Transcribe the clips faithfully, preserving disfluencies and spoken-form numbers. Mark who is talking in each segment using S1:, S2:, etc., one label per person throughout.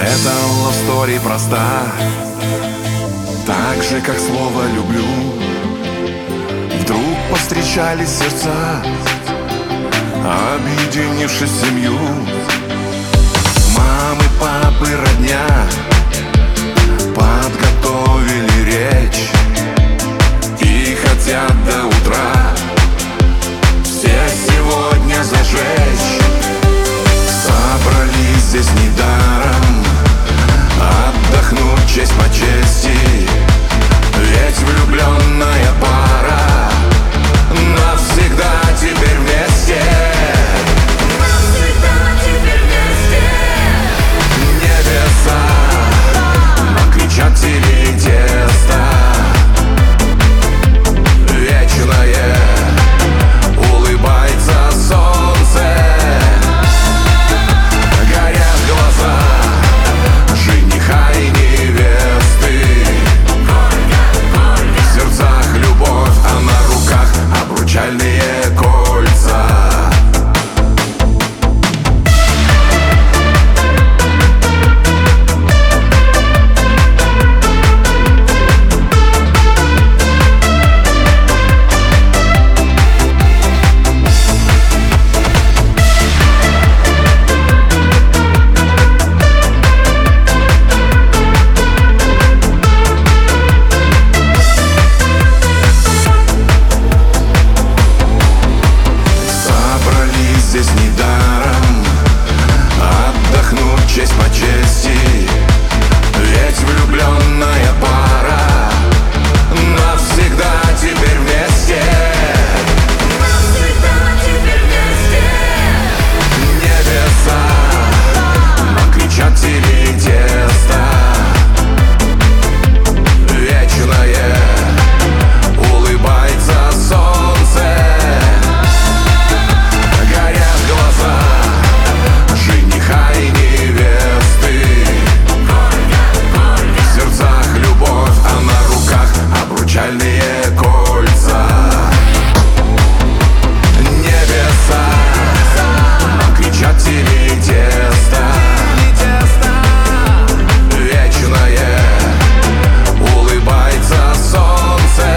S1: Эта love story проста, так же, как слово «люблю». Вдруг повстречались сердца, объединившись в семью. Мамы, папы, родня подготовили речь и хотят до утра все сегодня зажечь. Собрались здесь недаром, отдохнуть честь по чести, ведь влюбленная пара навсегда теперь вместе.
S2: Навсегда теперь вместе.
S1: Небеса нам кричат: тебе тесто вечное, улыбается солнце, горят глаза жениха и невесты. В сердцах любовь, а на руках обручальные кольца. Здесь недаром, отдохнуть честь по чести, ведь влюбленная пара навсегда теперь вместе.
S2: Навсегда теперь вместе.
S1: Небеса нам кричат: тебе тесто вечное, улыбается солнце, горят глаза жениха и невесты. В сердцах любовь, а на руках обручальные кольца. Небеса нам кричат: тебе тесто вечное, улыбается солнце,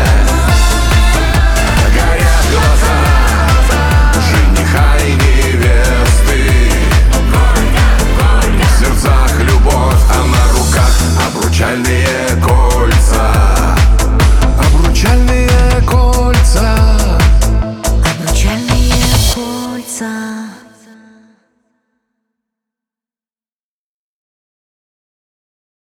S1: горят глаза жениха и невесты. В сердцах любовь, а на руках обручальные кольца. Обручальные кольца.
S2: Обручальные кольца.